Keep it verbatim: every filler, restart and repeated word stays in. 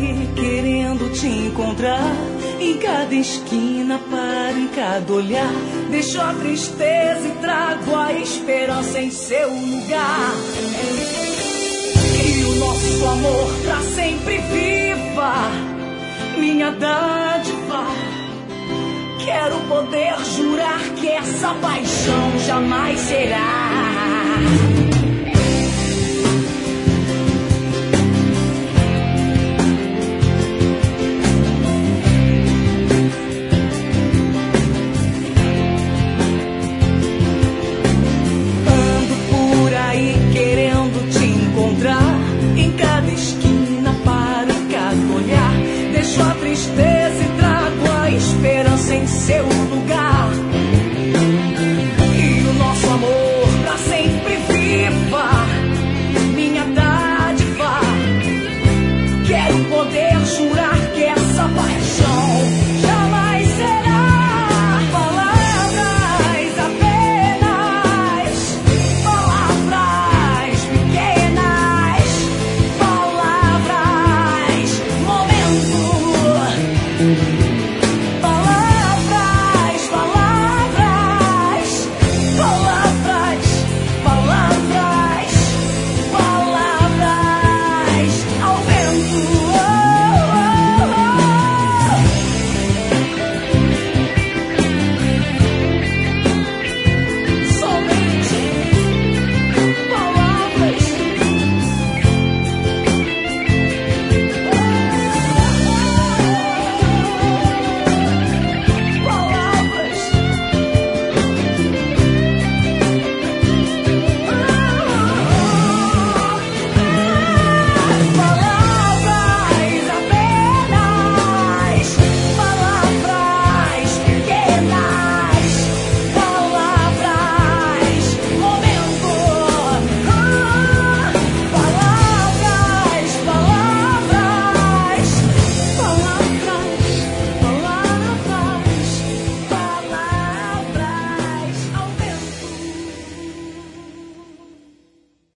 aí querendo te encontrar. Em cada esquina, paro em cada olhar. Deixo a tristeza e trago a esperança em seu lugar. Que o nosso amor pra sempre viva, minha dádiva. Quero poder jurar que essa paixão jamais será. Em cada esquina, paro em cada olhar. Deixo a tristeza e trago a esperança em seu lugar. E o nosso amor pra sempre viva, minha dádiva. Quero poder jurar que essa paixão